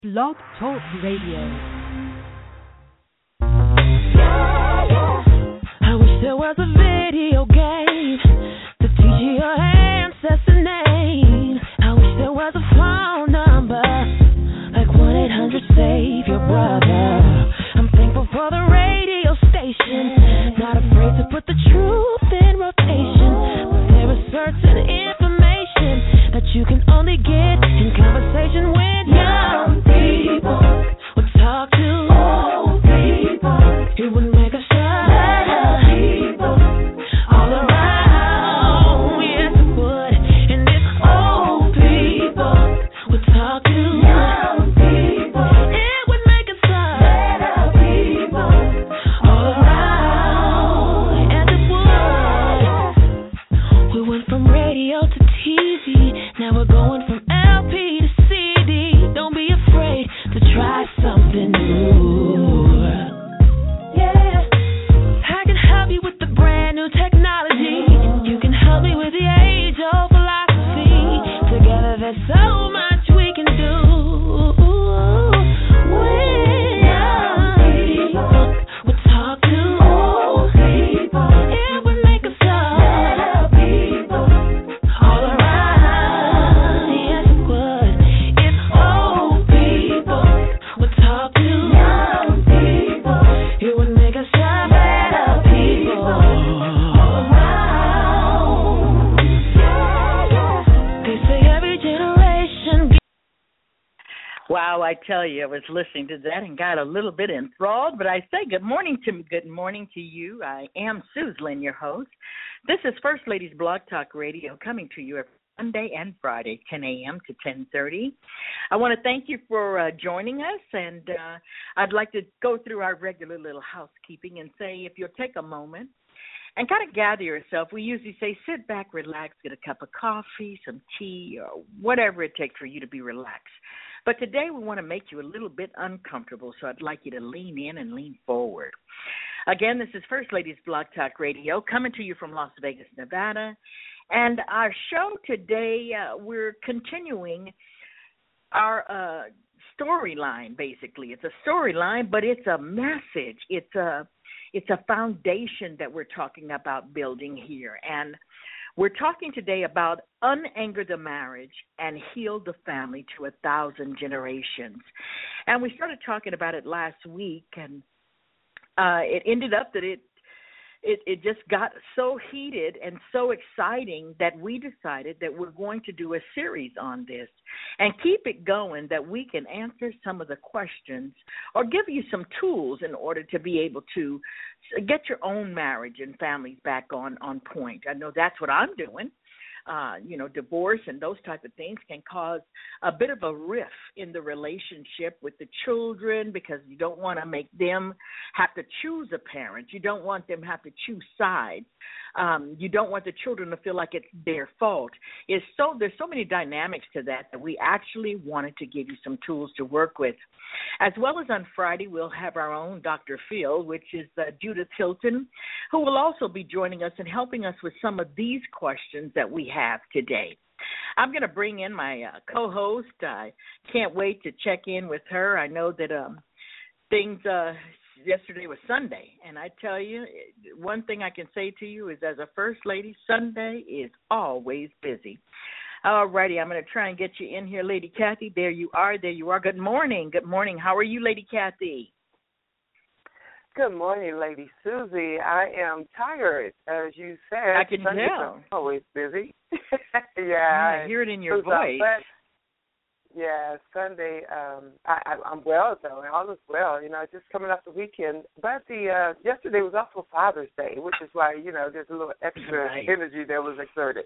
Blog Talk Radio. I wish there was a video game to teach you your ancestor name. I wish there was a phone number like 1-800-SAVE your brother. I'm thankful for the radio station, not afraid to put the truth in rotation. But there is certain information that you can only get in conversation with young people. We'll talk to old people. It would make us shine. People all around. Yes, it would. And if old people would talk to young people, it would make us better people all around. Yes, it would. We went from radio to TV. Now we're going from LP to CD. Don't be afraid to try something new. Yeah, I can help you with the brand new technology. You can help me with the age-old philosophy. Together there's so much we can do. When young people would talk to old people, it would make us better people all around. Yes, it would. If old people would talk to young people, it would make us better people all around. They say every generation. Wow, I tell you, I was listening to that and got a little bit enthralled, but I say good morning to you. I am Susan, your host. This is First Ladies Blog Talk Radio coming to you every Monday and Friday, 10 a.m. to 10:30. I want to thank you for joining us, and I'd like to go through our regular little housekeeping and say if you'll take a moment and kind of gather yourself. We usually say sit back, relax, get a cup of coffee, some tea, or whatever it takes for you to be relaxed. But today we want to make you a little bit uncomfortable, so I'd like you to lean in and lean forward. Again, this is First Ladies Blog Talk Radio coming to you from Las Vegas, Nevada. And our show today, we're continuing our storyline, basically. It's a storyline, but it's a message. It's a foundation that we're talking about building here. And we're talking today about unanger the marriage and heal the family to 1,000 generations. And we started talking about it last week, and it ended up that it just got so heated and so exciting that we decided that we're going to do a series on this and keep it going, that we can answer some of the questions or give you some tools in order to be able to get your own marriage and families back on point. I know that's what I'm doing. Divorce and those type of things can cause a bit of a rift in the relationship with the children because you don't want to make them have to choose a parent. You don't want them to have to choose sides. You don't want the children to feel like it's their fault. There's so many dynamics to that we actually wanted to give you some tools to work with. As well as on Friday, we'll have our own Dr. Phil, which is Judith Hilton, who will also be joining us and helping us with some of these questions that we have today. I'm going to bring in my co-host. I can't wait to check in with her. I know that things yesterday was Sunday, and I tell you, one thing I can say to you is as a First Lady, Sunday is always busy. All righty, I'm going to try and get you in here, Lady Kathy. There you are. Good morning. Good morning. How are you, Lady Kathy? Good morning, Lady Susie. I am tired, as you said. I can tell. Always busy. Yeah, I hear it in your voice. Yeah, Sunday. I'm well though. All is well. Just coming off the weekend. But yesterday was also Father's Day, which is why there's a little extra energy that was exerted.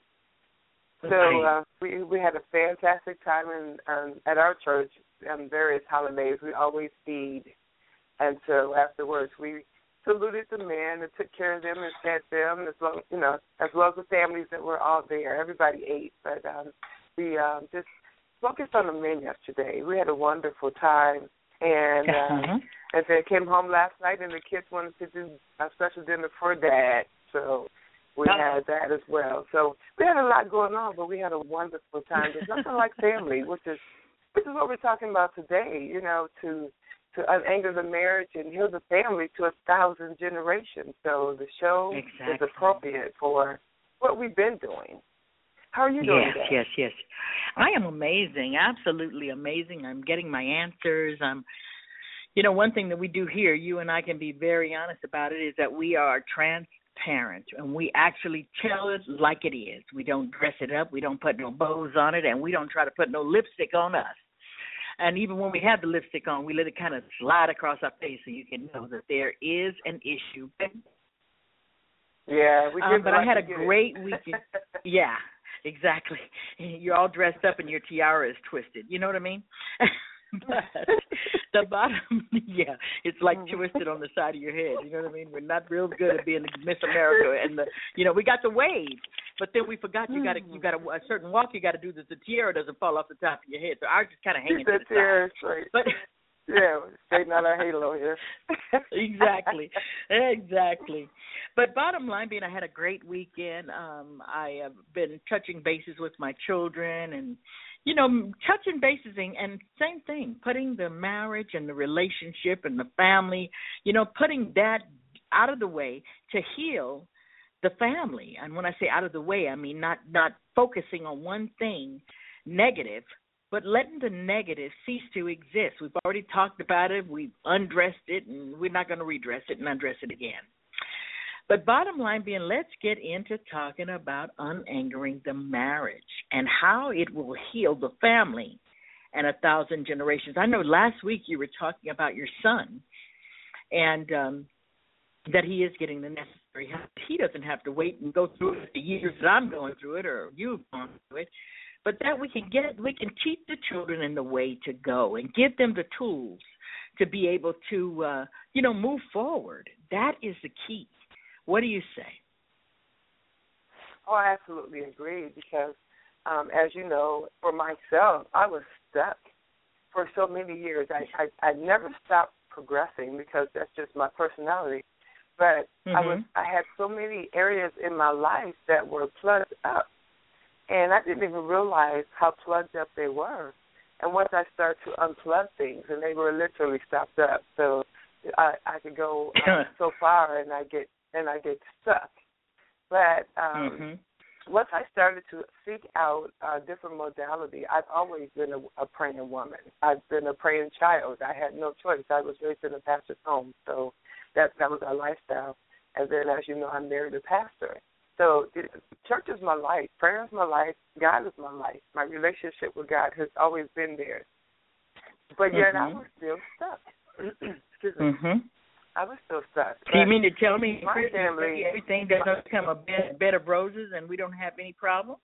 So we had a fantastic time at our church on various holidays. We always feed. And so afterwards, we saluted the men and took care of them and fed them, as well as the families that were all there. Everybody ate, but we just focused on the men yesterday. We had a wonderful time, and then came home last night, and the kids wanted to do a special dinner for Dad, so we had that as well. So we had a lot going on, but we had a wonderful time. There's nothing like family, which is which is what we're talking about today, to unanger the marriage and heal the family to 1,000 generations. So the show is appropriate for what we've been doing. How are you doing today? Yes. I am amazing, absolutely amazing. I'm getting my answers. One thing that we do here, you and I can be very honest about it, is that we are transparent, and we actually tell it like it is. We don't dress it up. We don't put no bows on it, and we don't try to put no lipstick on us. And even when we have the lipstick on, we let it kind of slide across our face so you can know that there is an issue. Yeah, but I had a great weekend. Yeah, exactly. You're all dressed up and your tiara is twisted. You know what I mean? But the bottom, it's like twisted on the side of your head. You know what I mean? We're not real good at being Miss America, and we got the wave, but then we forgot you got a certain walk you got to do that the tiara doesn't fall off the top of your head. So ours just kind of hanging to the side. Straight. But straighten out our halo here. Exactly. But bottom line being, I had a great weekend. I have been touching bases with my children and, touching bases and same thing, putting the marriage and the relationship and the family, putting that out of the way to heal the family. And when I say out of the way, I mean not focusing on one thing negative, but letting the negative cease to exist. We've already talked about it. We've undressed it, and we're not going to redress it and undress it again. But bottom line being, let's get into talking about unangering the marriage and how it will heal the family and 1,000 generations. I know last week you were talking about your son and that he is getting the necessary help. He doesn't have to wait and go through it the years that I'm going through it or you've gone through it. But that we can teach the children in the way to go and give them the tools to be able to, move forward. That is the key. What do you say? Oh, I absolutely agree because, as you know, for myself, I was stuck for so many years. I never stopped progressing because that's just my personality. But I had so many areas in my life that were plugged up. And I didn't even realize how plugged up they were. And once I started to unplug things, and they were literally stopped up, so I could go so far, and I get stuck. But once I started to seek out a different modality, I've always been a praying woman. I've been a praying child. I had no choice. I was raised in a pastor's home, so that was our lifestyle. And then, as you know, I married a pastor. So church is my life. Prayer is my life. God is my life. My relationship with God has always been there. But yet I was still stuck. Excuse me. I was still stuck. Do you mean to tell me my family, everything doesn't become a bed of roses and we don't have any problem?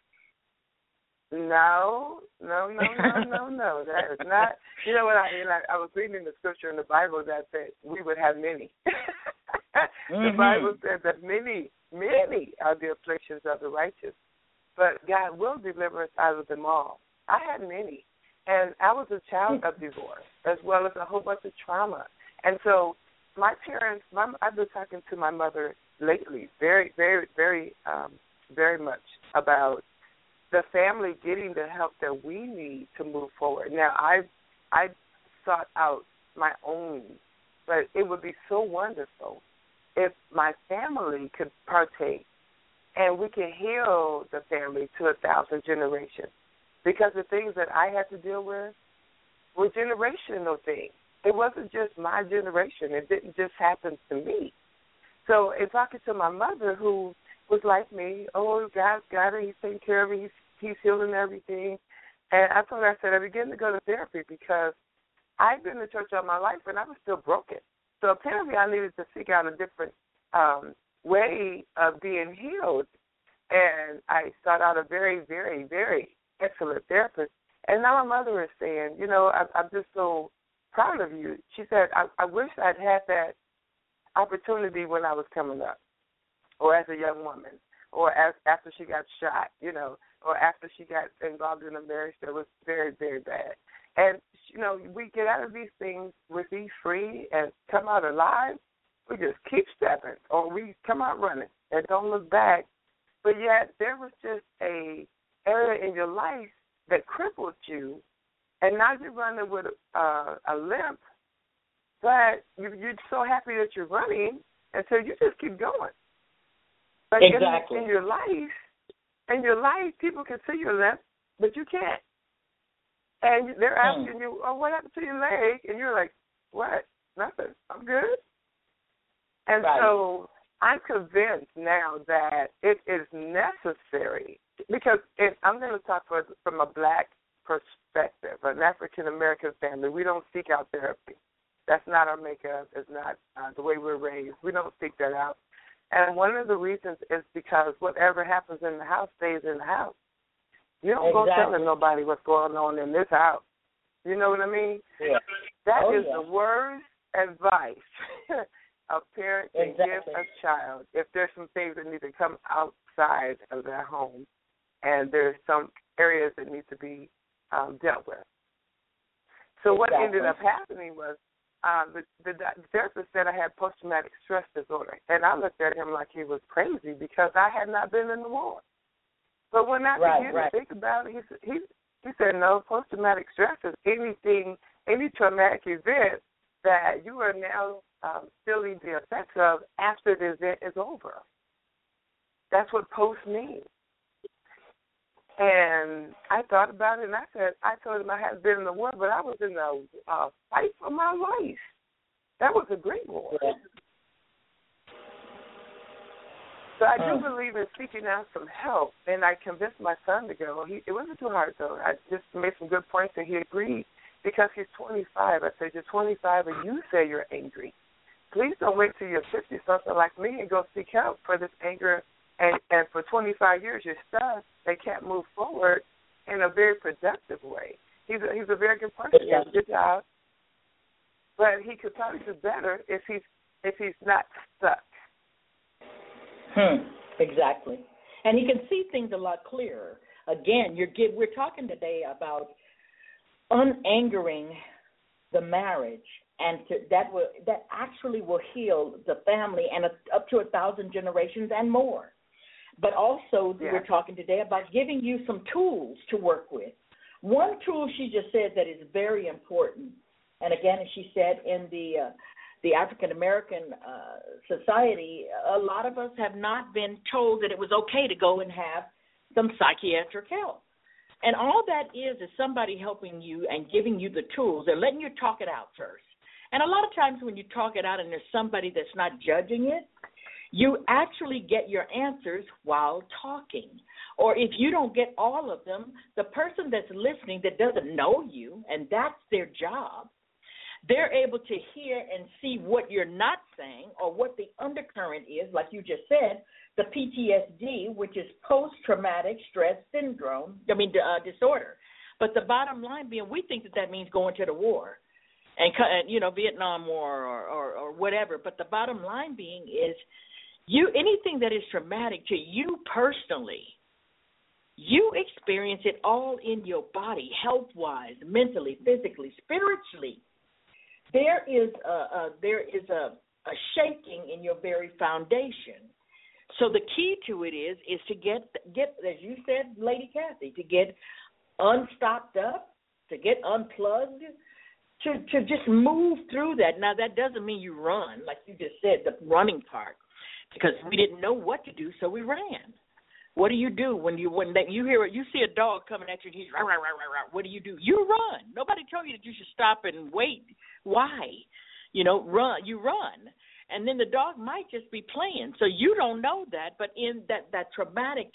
No. That is not. You know what? I was reading the scripture in the Bible that said we would have many. The Bible says that many are the afflictions of the righteous, but God will deliver us out of them all. I had many, and I was a child of divorce as well as a whole bunch of trauma. And so my parents, I've been talking to my mother lately very, very, very, very much about the family getting the help that we need to move forward. Now, I sought out my own, but it would be so wonderful if my family could partake and we can heal the family to 1,000 generations. Because the things that I had to deal with were generational things. It wasn't just my generation. It didn't just happen to me. So in talking to my mother, who was like me, God's got her, he's taking care of her, he's healing everything. And I told her, I said, I began to go to therapy because I've been to church all my life and I was still broken. So apparently I needed to seek out a different way of being healed. And I sought out a very, very, very excellent therapist. And now my mother is saying, I'm just so proud of you. She said, I wish I'd had that opportunity when I was coming up, or as a young woman, or after she got shot, or after she got involved in a marriage that was very, very bad. And, we get out of these things, we be free and come out alive, we just keep stepping, or we come out running and don't look back. But yet there was just a area in your life that crippled you, And now you're running with a limp, but you're so happy that you're running, and so you just keep going. But exactly. in your life, people can see your limp, but you can't. And they're asking you, "Oh, what happened to your leg?" And you're like, "What? Nothing. I'm good." And so I'm convinced now that it is necessary, because I'm going to talk from a black perspective, an African-American family. We don't seek out therapy. That's not our makeup. It's not the way we're raised. We don't seek that out. And one of the reasons is because whatever happens in the house stays in the house. You don't go telling nobody what's going on in this house. You know what I mean? Yeah. That is the worst advice a parent can give a child if there's some things that need to come outside of their home and there's some areas that need to be dealt with. So what ended up happening was the therapist said I had post-traumatic stress disorder, and I looked at him like he was crazy because I had not been in the war. But when I began to think about it, he said, no, post-traumatic stress is any traumatic event that you are now feeling the effects of after the event is over. That's what post means. And I thought about it, and I told him I hadn't been in the war, but I was in a fight for my life. That was a great war. Yeah. So I do believe in seeking out some help, and I convinced my son to go. It wasn't too hard, though. I just made some good points, and he agreed because he's 25. I said, you're 25, and you say you're angry. Please don't wait till you're 50-something like me and go seek help for this anger. And for 25 years, you're stuck. They can't move forward in a very productive way. He's a very good person. He has a good job, but he could probably do better if he's not stuck. Exactly. And he can see things a lot clearer. Again, we're talking today about unangering the marriage, and that actually will heal the family and up to 1,000 generations and more. But also we're talking today about giving you some tools to work with. One tool she just said that is very important, and again, as she said, in the African-American society, a lot of us have not been told that it was okay to go and have some psychiatric help. And all that is somebody helping you and giving you the tools. They're letting you talk it out first. And a lot of times when you talk it out and there's somebody that's not judging it, you actually get your answers while talking. Or if you don't get all of them, the person that's listening that doesn't know you, and that's their job, they're able to hear and see what you're not saying or what the undercurrent is, like you just said, the PTSD, which is post-traumatic stress disorder. But the bottom line being, we think that means going to the war and Vietnam War or whatever. But the bottom line being is anything that is traumatic to you personally, you experience it all in your body, health-wise, mentally, physically, spiritually. There is a shaking in your very foundation. So the key to it is to get, as you said, Lady Kathy, to get unstopped up, to get unplugged, to just move through that. Now, that doesn't mean you run, like you just said, the running part, because we didn't know what to do, so we ran. What do you do when you see a dog coming at you and he's rah, rah, rah, rah, rah? What do? You run. Nobody told you that you should stop and wait. Why? Run. You run. And then the dog might just be playing. So you don't know that, but in that traumatic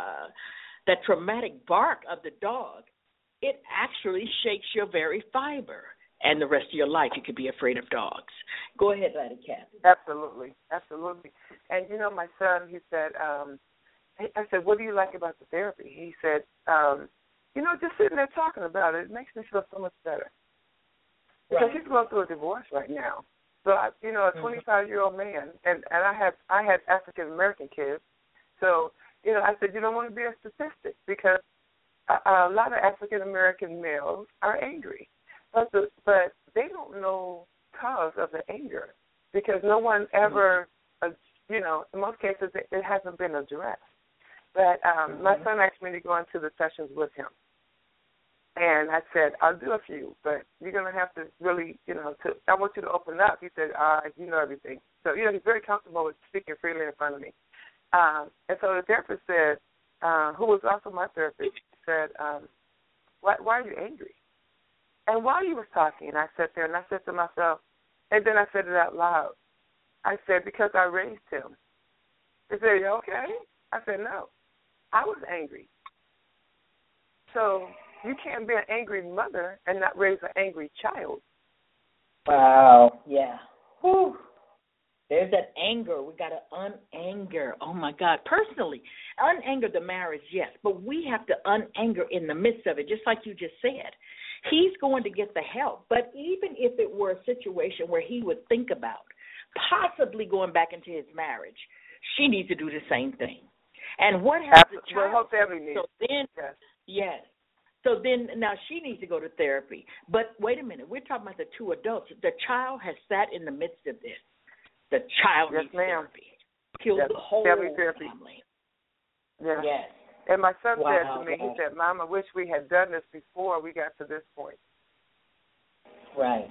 bark of the dog, it actually shakes your very fiber. And the rest of your life, you could be afraid of dogs. Go ahead, Lady Kathy. Absolutely. And, my son, he said, I said, what do you like about the therapy? He said, just sitting there talking about it makes me feel so much better. Because he's going through a divorce right now. So, a 25-year-old man, and I had African-American kids. So, I said, you don't want to be a statistic because a lot of African-American males are angry. But they don't know cause of the anger because no one ever, in most cases, it hasn't been addressed. But my son asked me to go into the sessions with him. And I said, I'll do a few, but you're going to have to really, I want you to open up. He said, you know everything. So, he's very comfortable with speaking freely in front of me. And so the therapist said, who was also my therapist, said, why are you angry? And while you was talking, I sat there and I said to myself, and then I said it out loud. I said, because I raised him. He said, you okay? I said, no. I was angry. So you can't be an angry mother and not raise an angry child. Wow, yeah. Whew. There's that anger. We got to unanger. Oh, my God. Personally, unanger the marriage, yes, but we have to unanger in the midst of it, just like you just said. He's going to get the help, but even if it were a situation where he would think about possibly going back into his marriage, she needs to do the same thing. And what has the child? Well, family needs. So then, yes. So then, now she needs to go to therapy. But wait a minute, we're talking about the two adults. The child has sat in the midst of this. The child needs therapy. Killed the whole family. Yeah. Yes. And my son said to me, he said, Mom, I wish we had done this before we got to this point. Right.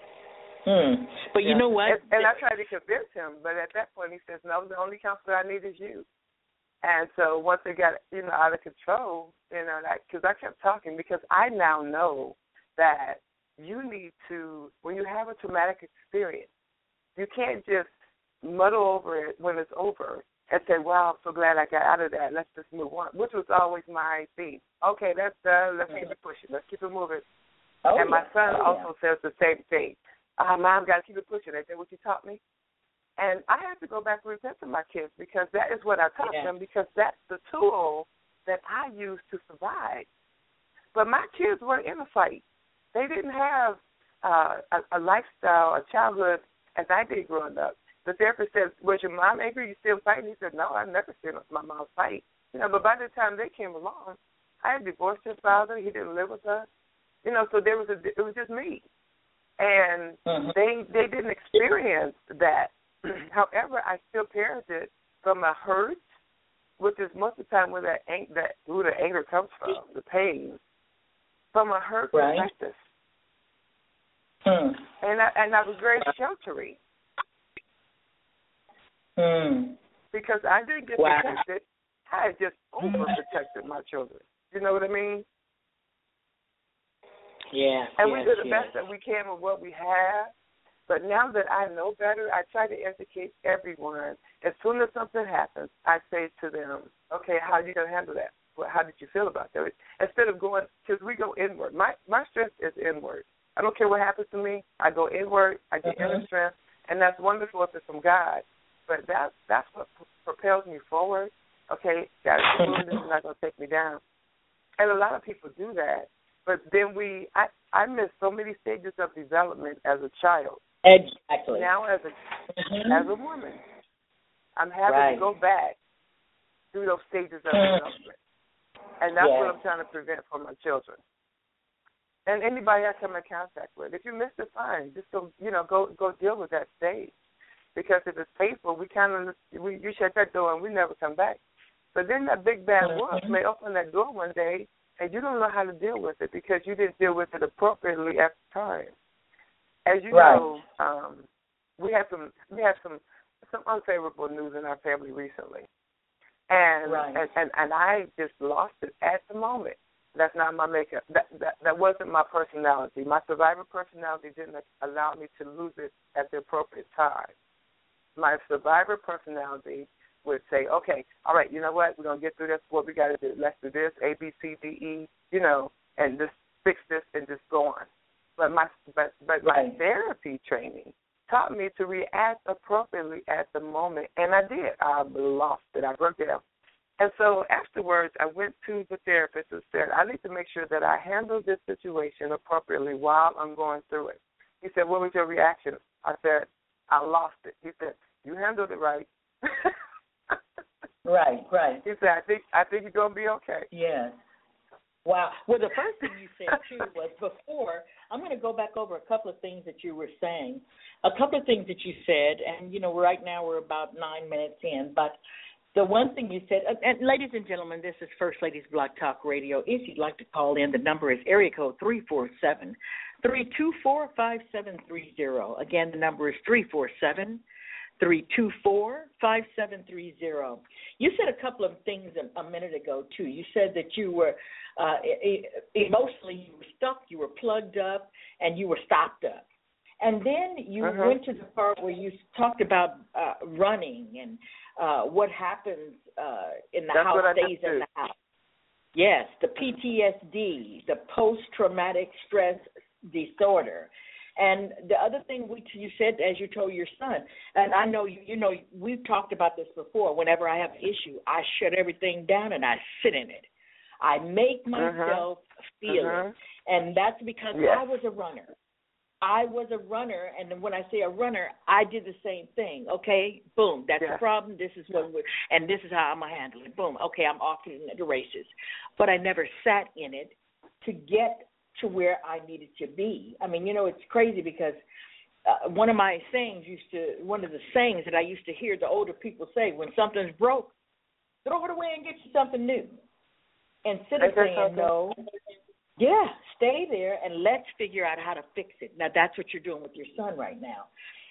But you know what? And I tried to convince him, but at that point he says, no, the only counselor I need is you. And so once it got, out of control, because I kept talking, because I now know that you need to, when you have a traumatic experience, you can't just muddle over it when it's over and say, wow, I'm so glad I got out of that. Let's just move on, which was always my theme. Okay, that's done. Let's keep it pushing. Let's keep it moving. And my son also says the same thing. Mom, got to keep it pushing. Is that what you taught me? And I have to go back and repent to my kids because that is what I taught them, because that's the tool that I use to survive. But my kids weren't in a fight. They didn't have a lifestyle, a childhood as I did growing up. The therapist said, was your mom angry? You still fighting? He said, no, I've never seen my mom fight. But by the time they came along, I had divorced his father. He didn't live with us. So it was just me. And they didn't experience that. However, I still parented from a hurt, which is most of the time where where the anger comes from, the pain, from a hurt perspective. And I was very sheltering. Because I didn't get protected. I had just overprotected my children. You know what I mean? Yeah. And we do the best that we can with what we have. But now that I know better, I try to educate everyone. As soon as something happens, I say to them, okay, how are you going to handle that? How did you feel about that? Instead of going, because we go inward. My strength is inward. I don't care what happens to me. I go inward. I get inner strength. And that's wonderful if it's from God. But that's what propels me forward. Okay, God is doing this, is not going to take me down. And a lot of people do that. But then I missed so many stages of development as a child. Exactly. Now as a woman, I'm having to go back through those stages of development. And that's what I'm trying to prevent for my children. And anybody I come in contact with. If you miss it, fine. Just go deal with that stage. Because if it's painful, you shut that door and we never come back. But then that big bad wolf may open that door one day and you don't know how to deal with it because you didn't deal with it appropriately at the time. As you know, we have some unfavorable news in our family recently. And I just lost it at the moment. That's not my makeup. That wasn't my personality. My survivor personality didn't allow me to lose it at the appropriate time. My survivor personality would say, okay, all right, you know what? We're going to get through this. What we got to do, let's do this, A, B, C, D, E, and just fix this and just go on. But my therapy training taught me to react appropriately at the moment, and I did. I lost it. I broke down. And so afterwards, I went to the therapist and said, I need to make sure that I handle this situation appropriately while I'm going through it. He said, what was your reaction? I said, I lost it. He said, you handled it right. Right. He said, I think you're going to be okay. Yes. Wow. Well, the first thing you said, too, was before, I'm going to go back over a couple of things that you were saying. A couple of things that you said, and, right now we're about 9 minutes in, but The one thing you said, and ladies and gentlemen, this is First Ladies Blog Talk Radio. If you'd like to call in, the number is area code 347-324-5730. Again, the number is 347-324-5730. You said a couple of things a minute ago, too. You said that you were emotionally, you were stuck, you were plugged up, and you were stopped up. And then you went to the part where you talked about running and what happens in the house stays in the house. Yes, the PTSD, the post-traumatic stress disorder. And the other thing you said, as you told your son, and I know, we've talked about this before, whenever I have an issue, I shut everything down and I sit in it. I make myself feel it. And that's because I was a runner. And when I say a runner, I did the same thing. Okay, boom, that's the problem. This is and this is how I'm gonna handle it. Boom, okay, I'm off to the races. But I never sat in it to get to where I needed to be. I mean, it's crazy because one of the sayings that I used to hear the older people say, when something's broke, throw it away and get you something new. Instead of saying no. Yeah, stay there and let's figure out how to fix it. Now, that's what you're doing with your son right now.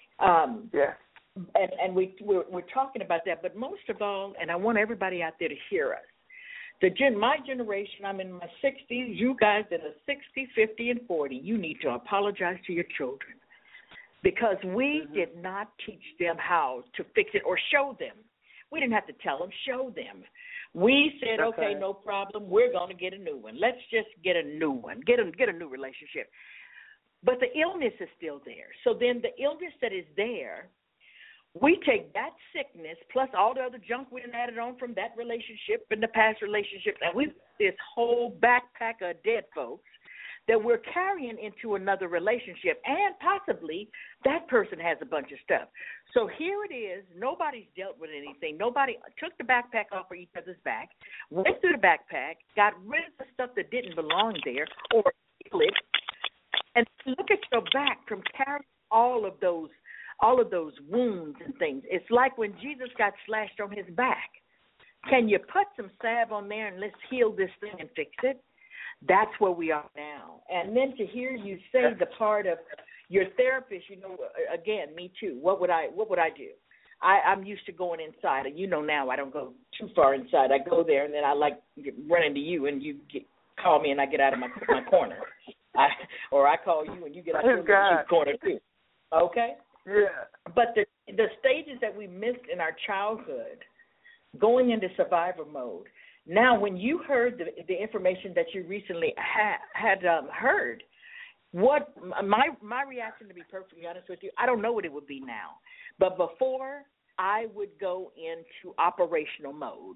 And we're talking about that. But most of all, and I want everybody out there to hear us, my generation, I'm in my 60s, you guys that are 60, 50, and 40, you need to apologize to your children because we did not teach them how to fix it or show them. We didn't have to tell them, show them. We said, okay, no problem. We're going to get a new one. Let's just get a new one, get a new relationship. But the illness is still there. So then the illness that is there, we take that sickness plus all the other junk we done added on from that relationship and the past relationship, and we've this whole backpack of dead folks that we're carrying into another relationship, and possibly that person has a bunch of stuff. So here it is. Nobody's dealt with anything. Nobody took the backpack off of each other's back, went through the backpack, got rid of the stuff that didn't belong there, or it, and look at your back from carrying all of those wounds and things. It's like when Jesus got slashed on his back. Can you put some salve on there and let's heal this thing and fix it? That's where we are now. And then to hear you say the part of your therapist, again, me too. What would I do? I'm used to going inside. And now I don't go too far inside. I go there, and then I run into you, and you call me, and I get out of my corner. Or I call you, and you get out of your corner too. Okay? Yeah. But the stages that we missed in our childhood, going into survivor mode, now, when you heard the information that you recently had heard, what my reaction, to be perfectly honest with you, I don't know what it would be now. But before, I would go into operational mode.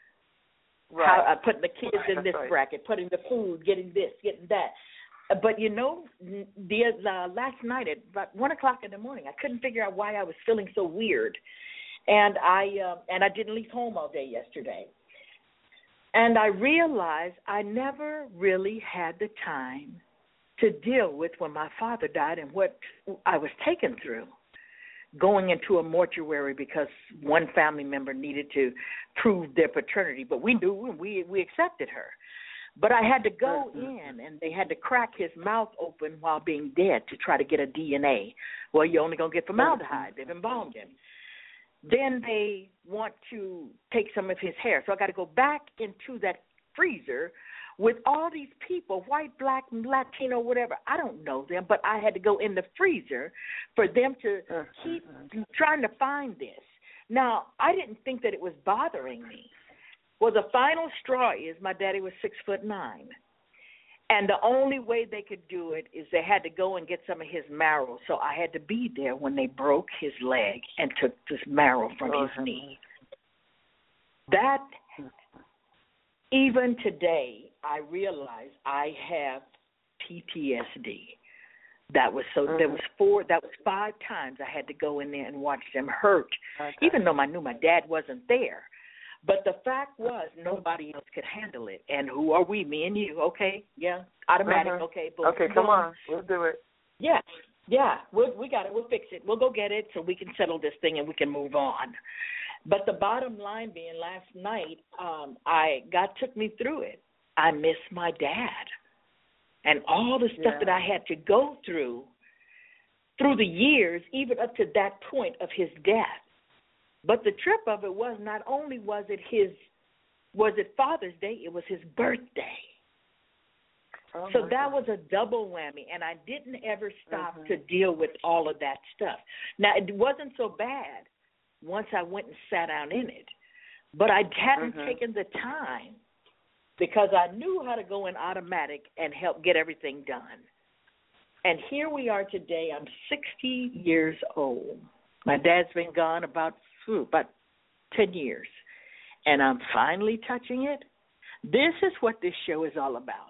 Right. Putting the kids in this bracket, putting the food, getting this, getting that. But, last night at about 1 o'clock in the morning, I couldn't figure out why I was feeling so weird. And I didn't leave home all day yesterday. And I realized I never really had the time to deal with when my father died and what I was taken through, going into a mortuary because one family member needed to prove their paternity. But we knew and we accepted her. But I had to go in, and they had to crack his mouth open while being dead to try to get a DNA. Well, you're only going to get formaldehyde. They've embalmed him. Then they want to take some of his hair. So I got to go back into that freezer with all these people, white, black, Latino, whatever. I don't know them, but I had to go in the freezer for them to keep trying to find this. Now, I didn't think that it was bothering me. Well, the final straw is my daddy was 6'9". And the only way they could do it is they had to go and get some of his marrow. So I had to be there when they broke his leg and took this marrow from his knee. That, even today, I realize I have PTSD. That was 5 times I had to go in there and watch them hurt, even though I knew my dad wasn't there. But the fact was, nobody else could handle it. And who are we? Me and you. Okay, yeah, automatic. Okay, boom. Okay, come on, we'll do it. Yeah, we got it. We'll fix it. We'll go get it so we can settle this thing and we can move on. But the bottom line being, last night, God took me through it. I miss my dad, and all the stuff that I had to go through the years, even up to that point of his death. But the trip of it was, not only was it Father's Day, it was his birthday. Oh, so that was a double whammy, and I didn't ever stop to deal with all of that stuff. Now, it wasn't so bad once I went and sat down in it, but I hadn't taken the time because I knew how to go in automatic and help get everything done. And here we are today. I'm 60 years old. My dad's been gone about 10 years, and I'm finally touching it. This is what this show is all about.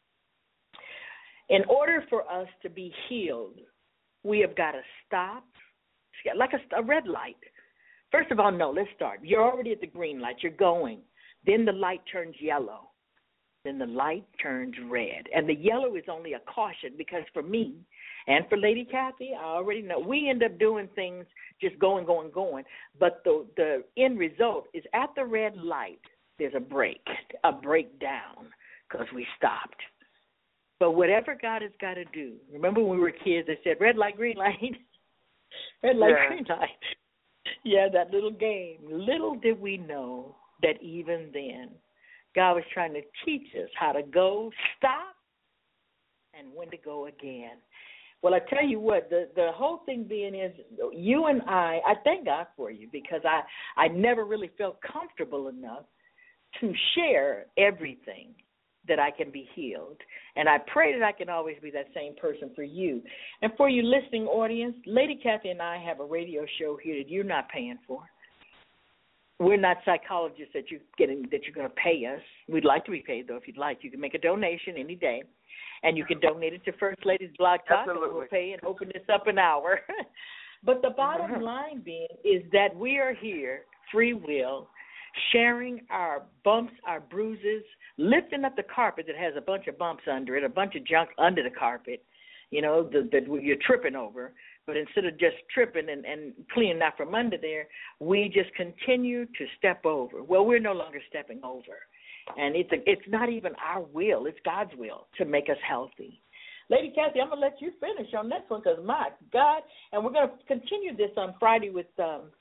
In order for us to be healed, we have got to stop, like a red light. First of all, no, let's start. You're already at the green light. You're going. Then the light turns yellow. Then the light turns red. And the yellow is only a caution because for me and for Lady Kathy, I already know, we end up doing things just going. But the end result is at the red light, there's a breakdown because we stopped. But whatever God has got to do, remember when we were kids, they said, red light, green light, red light, green light. Yeah, that little game. Little did we know that even then, God was trying to teach us how to go, stop, and when to go again. Well, I tell you what, the whole thing being is you and I thank God for you because I never really felt comfortable enough to share everything that I can be healed. And I pray that I can always be that same person for you. And for you listening audience, Lady Kathy and I have a radio show here that you're not paying for. We're not psychologists that you're going to pay us. We'd like to be paid, though, if you'd like. You can make a donation any day, and you can donate it to First Lady's Blog Talk, and we'll pay and open this up an hour. But the bottom line being is that we are here, free will, sharing our bumps, our bruises, lifting up the carpet that has a bunch of bumps under it, a bunch of junk under the carpet, that you're tripping over. But instead of just tripping and cleaning out from under there, we just continue to step over. Well, we're no longer stepping over. And it's not even our will. It's God's will to make us healthy. Lady Kathy, I'm going to let you finish on this one because, my God, and we're going to continue this on Friday with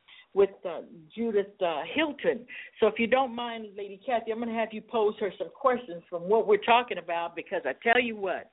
Judith Hilton. So if you don't mind, Lady Kathy, I'm going to have you pose her some questions from what we're talking about because I tell you what,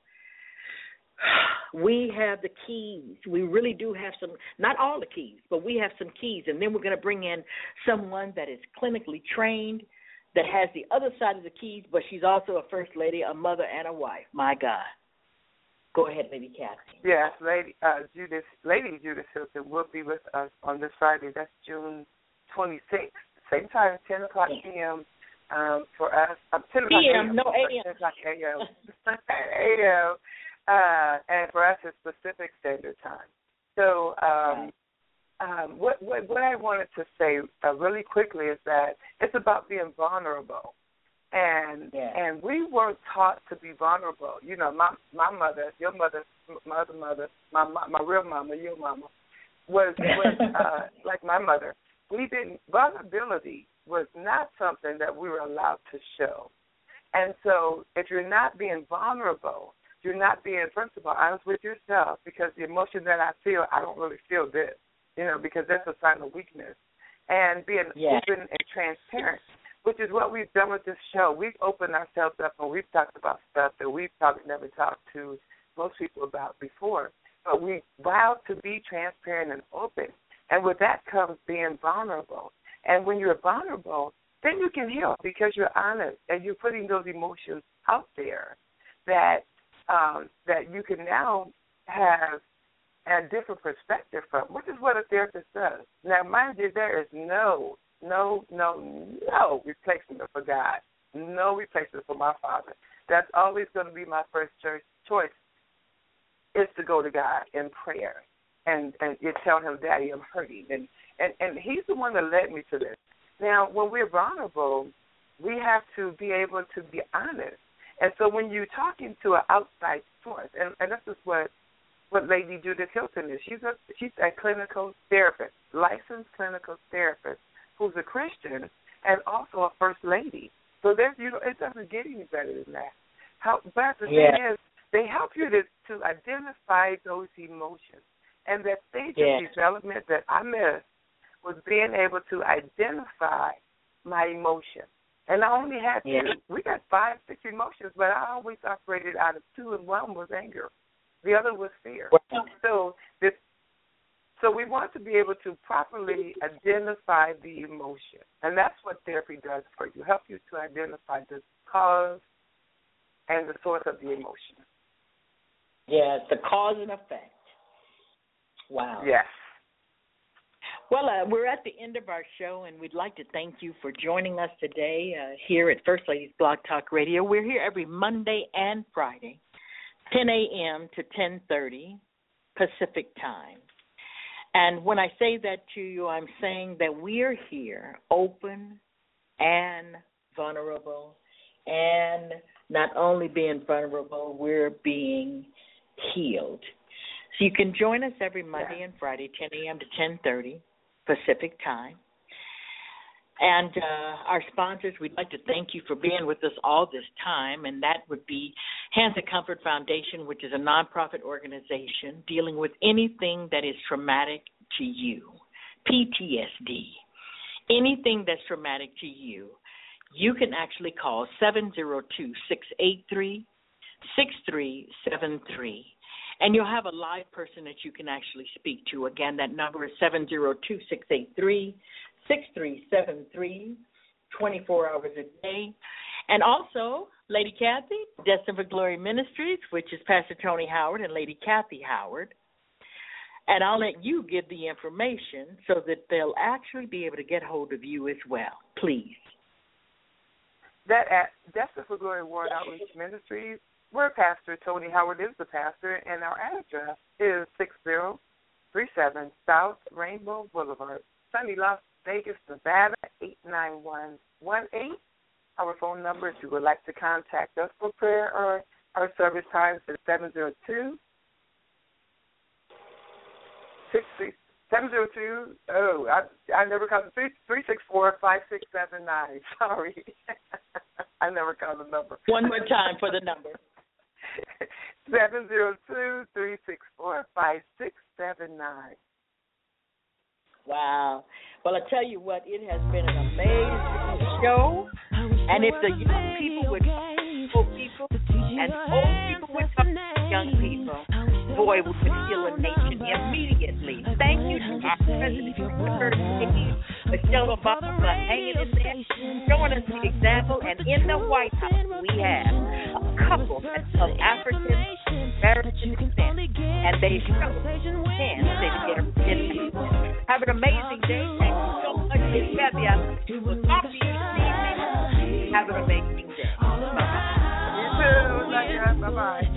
we have the keys. We really do have some, not all the keys, but we have some keys. And then we're going to bring in someone that is clinically trained, that has the other side of the keys, but she's also a first lady, a mother, and a wife. My God. Go ahead, Lady Kathy. Yes, Lady Judith Hilton will be with us on this Friday. That's June 26th. Same time, 10 o'clock p.m. For us. 10 o'clock p.m., no a.m. 10 o'clock a.m. a.m. And for us, it's Pacific Standard Time. So what I wanted to say really quickly is that it's about being vulnerable. And we weren't taught to be vulnerable. My mother, your mother, my other mother, my real mama, your mama, was like my mother. Vulnerability was not something that we were allowed to show. And so if you're not being vulnerable, you're not being, first of all, honest with yourself, because the emotion that I feel, I don't really feel this, because that's a sign of weakness. And being open and transparent, which is what we've done with this show. We've opened ourselves up and we've talked about stuff that we've probably never talked to most people about before. But we vowed to be transparent and open. And with that comes being vulnerable. And when you're vulnerable, then you can heal because you're honest and you're putting those emotions out there that you can now have a different perspective from, which is what a therapist does. Now, mind you, there is no replacement for God. No replacement for my Father. That's always going to be my first choice is to go to God in prayer and you tell him, Daddy, I'm hurting. And he's the one that led me to this. Now, when we're vulnerable, we have to be able to be honest. And so when you're talking to an outside source, and this is what Lady Judith Hilton is. She's a clinical therapist, licensed clinical therapist who's a Christian and also a first lady. So there's, it doesn't get any better than that. But the thing is, they help you to identify those emotions. And that stage of development that I missed was being able to identify my emotion. And I only had two. We got 5, 6 emotions, but I always operated out of 2, and one was anger. The other was fear. So we want to be able to properly identify the emotion. And that's what therapy does for you, help you to identify the cause and the source of the emotion. Yeah, the cause and effect. Wow. Yes. Well, we're at the end of our show, and we'd like to thank you for joining us today here at First Ladies Blog Talk Radio. We're here every Monday and Friday, 10 a.m. to 10:30 Pacific time. And when I say that to you, I'm saying that we're here open and vulnerable, and not only being vulnerable, we're being healed. So you can join us every Monday and Friday, 10 a.m. to 10:30 Pacific time. And our sponsors, we'd like to thank you for being with us all this time, and that would be Hands of Comfort Foundation, which is a nonprofit organization dealing with anything that is traumatic to you, PTSD. Anything that's traumatic to you, you can actually call 702-683-6373. And you'll have a live person that you can actually speak to. Again, that number is 702-683-6373, 24 hours a day. And also, Lady Kathy, Destined for Glory Ministries, which is Pastor Tony Howard and Lady Kathy Howard. And I'll let you give the information so that they'll actually be able to get hold of you as well. Please. That at Destined for Glory World Outreach Ministries, where Pastor Tony Howard is the pastor, and our address is 6037 South Rainbow Boulevard, sunny Las Vegas, Nevada, 89118. Our phone number, if you would like to contact us for prayer or our service times, is 702. I never called 364-5679. Sorry. I never called the number. One more time for the number. 702-364-5679. Wow. Well, I tell you what, it has been an amazing show. And if the young people would old people and old people would talk to young people, boy, we could heal a nation immediately. Thank you to our President, Michelle Obama, for hanging in there, showing us the example. And in the White House, we have a couple of African American descent, and they show hands to get them in. Have an amazing day. Thank you so much, Miss Kathy. We'll talk to you this evening. Have an amazing day. You too. Bye-bye.